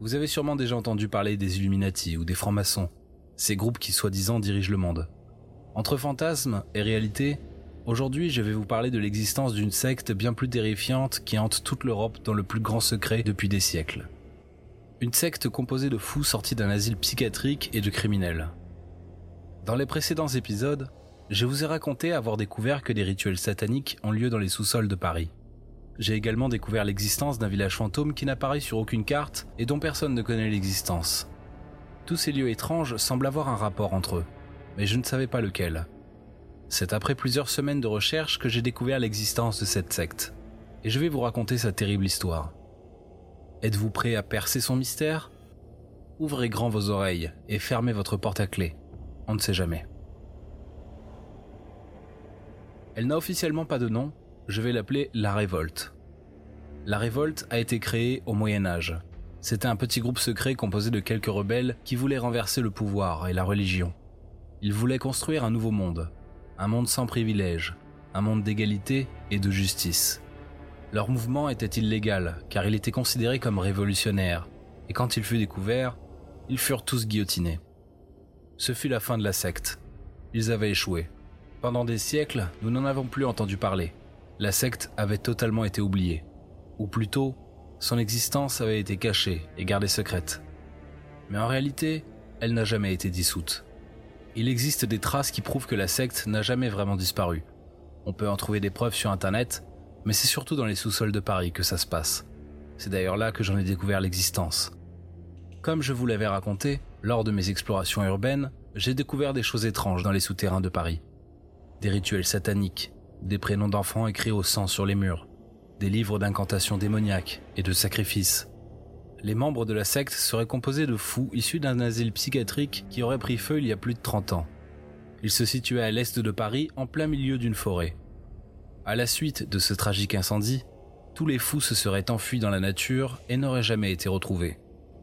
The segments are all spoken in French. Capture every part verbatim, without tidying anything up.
Vous avez sûrement déjà entendu parler des Illuminati ou des francs-maçons, ces groupes qui soi-disant dirigent le monde. Entre fantasmes et réalité, aujourd'hui je vais vous parler de l'existence d'une secte bien plus terrifiante qui hante toute l'Europe dans le plus grand secret depuis des siècles. Une secte composée de fous sortis d'un asile psychiatrique et de criminels. Dans les précédents épisodes, je vous ai raconté avoir découvert que des rituels sataniques ont lieu dans les sous-sols de Paris. J'ai également découvert l'existence d'un village fantôme qui n'apparaît sur aucune carte et dont personne ne connaît l'existence. Tous ces lieux étranges semblent avoir un rapport entre eux, mais je ne savais pas lequel. C'est après plusieurs semaines de recherche que j'ai découvert l'existence de cette secte, et je vais vous raconter sa terrible histoire. Êtes-vous prêt à percer son mystère ? Ouvrez grand vos oreilles et fermez votre porte à clé. On ne sait jamais. Elle n'a officiellement pas de nom, je vais l'appeler la Révolte. La Révolte a été créée au Moyen-Âge. C'était un petit groupe secret composé de quelques rebelles qui voulaient renverser le pouvoir et la religion. Ils voulaient construire un nouveau monde, un monde sans privilèges, un monde d'égalité et de justice. Leur mouvement était illégal car il était considéré comme révolutionnaire, et quand il fut découvert, ils furent tous guillotinés. Ce fut la fin de la secte. Ils avaient échoué. Pendant des siècles, nous n'en avons plus entendu parler. La secte avait totalement été oubliée. Ou plutôt, son existence avait été cachée et gardée secrète. Mais en réalité, elle n'a jamais été dissoute. Il existe des traces qui prouvent que la secte n'a jamais vraiment disparu. On peut en trouver des preuves sur internet, mais c'est surtout dans les sous-sols de Paris que ça se passe. C'est d'ailleurs là que j'en ai découvert l'existence. Comme je vous l'avais raconté, lors de mes explorations urbaines, j'ai découvert des choses étranges dans les souterrains de Paris. Des rituels sataniques, des prénoms d'enfants écrits au sang sur les murs, des livres d'incantations démoniaques et de sacrifices. Les membres de la secte seraient composés de fous issus d'un asile psychiatrique qui aurait pris feu il y a plus de trente ans. Il se situait à l'est de Paris, en plein milieu d'une forêt. À la suite de ce tragique incendie, tous les fous se seraient enfuis dans la nature et n'auraient jamais été retrouvés.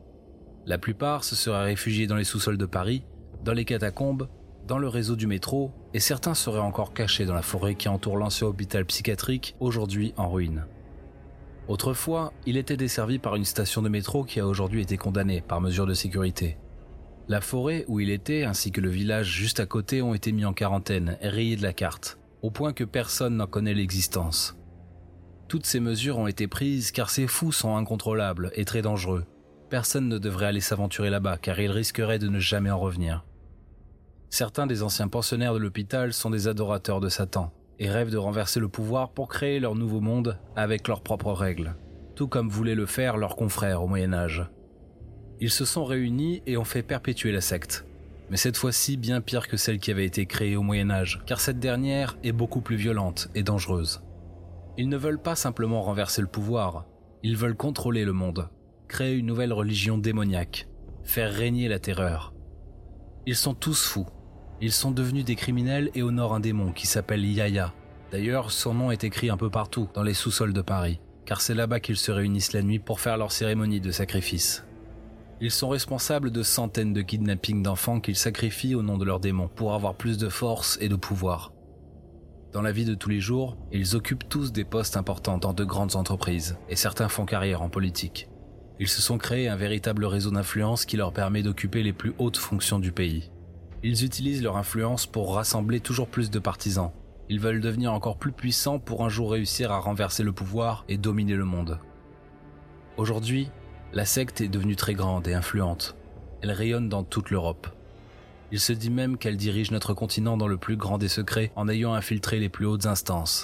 La plupart se seraient réfugiés dans les sous-sols de Paris, dans les catacombes, dans le réseau du métro, et certains seraient encore cachés dans la forêt qui entoure l'ancien hôpital psychiatrique, aujourd'hui en ruine. Autrefois, il était desservi par une station de métro qui a aujourd'hui été condamnée par mesure de sécurité. La forêt où il était, ainsi que le village juste à côté, ont été mis en quarantaine et rayés de la carte, au point que personne n'en connaît l'existence. Toutes ces mesures ont été prises car ces fous sont incontrôlables et très dangereux. Personne ne devrait aller s'aventurer là-bas car ils risqueraient de ne jamais en revenir. Certains des anciens pensionnaires de l'hôpital sont des adorateurs de Satan et rêvent de renverser le pouvoir pour créer leur nouveau monde avec leurs propres règles, tout comme voulaient le faire leurs confrères au Moyen-Âge. Ils se sont réunis et ont fait perpétuer la secte, mais cette fois-ci bien pire que celle qui avait été créée au Moyen-Âge, car cette dernière est beaucoup plus violente et dangereuse. Ils ne veulent pas simplement renverser le pouvoir, ils veulent contrôler le monde, créer une nouvelle religion démoniaque, faire régner la terreur. Ils sont tous fous. Ils sont devenus des criminels et honorent un démon qui s'appelle Yaya. D'ailleurs, son nom est écrit un peu partout dans les sous-sols de Paris, car c'est là-bas qu'ils se réunissent la nuit pour faire leur cérémonie de sacrifice. Ils sont responsables de centaines de kidnappings d'enfants qu'ils sacrifient au nom de leur démon pour avoir plus de force et de pouvoir. Dans la vie de tous les jours, ils occupent tous des postes importants dans de grandes entreprises, et certains font carrière en politique. Ils se sont créés un véritable réseau d'influence qui leur permet d'occuper les plus hautes fonctions du pays. Ils utilisent leur influence pour rassembler toujours plus de partisans. Ils veulent devenir encore plus puissants pour un jour réussir à renverser le pouvoir et dominer le monde. Aujourd'hui, la secte est devenue très grande et influente. Elle rayonne dans toute l'Europe. Il se dit même qu'elle dirige notre continent dans le plus grand des secrets en ayant infiltré les plus hautes instances.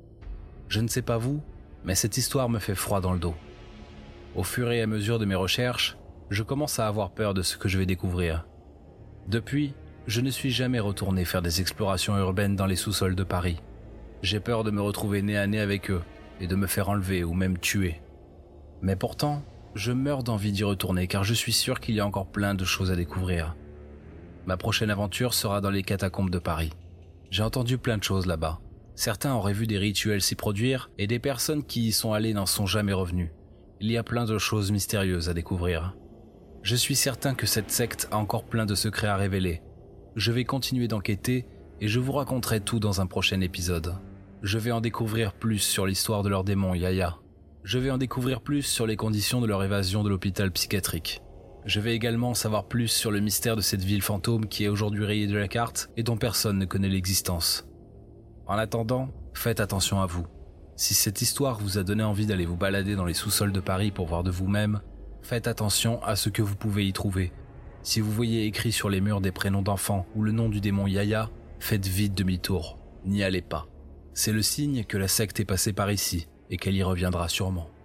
Je ne sais pas vous, mais cette histoire me fait froid dans le dos. Au fur et à mesure de mes recherches, je commence à avoir peur de ce que je vais découvrir. Depuis, je ne suis jamais retourné faire des explorations urbaines dans les sous-sols de Paris. J'ai peur de me retrouver nez à nez avec eux et de me faire enlever ou même tuer. Mais pourtant, je meurs d'envie d'y retourner car je suis sûr qu'il y a encore plein de choses à découvrir. Ma prochaine aventure sera dans les catacombes de Paris. J'ai entendu plein de choses là-bas. Certains auraient vu des rituels s'y produire et des personnes qui y sont allées n'en sont jamais revenues. Il y a plein de choses mystérieuses à découvrir. Je suis certain que cette secte a encore plein de secrets à révéler. Je vais continuer d'enquêter et je vous raconterai tout dans un prochain épisode. Je vais en découvrir plus sur l'histoire de leur démon Yaya. Je vais en découvrir plus sur les conditions de leur évasion de l'hôpital psychiatrique. Je vais également savoir plus sur le mystère de cette ville fantôme qui est aujourd'hui rayée de la carte et dont personne ne connaît l'existence. En attendant, faites attention à vous. Si cette histoire vous a donné envie d'aller vous balader dans les sous-sols de Paris pour voir de vous-même, faites attention à ce que vous pouvez y trouver. Si vous voyez écrit sur les murs des prénoms d'enfants ou le nom du démon Yaya, faites vite demi-tour. N'y allez pas. C'est le signe que la secte est passée par ici et qu'elle y reviendra sûrement.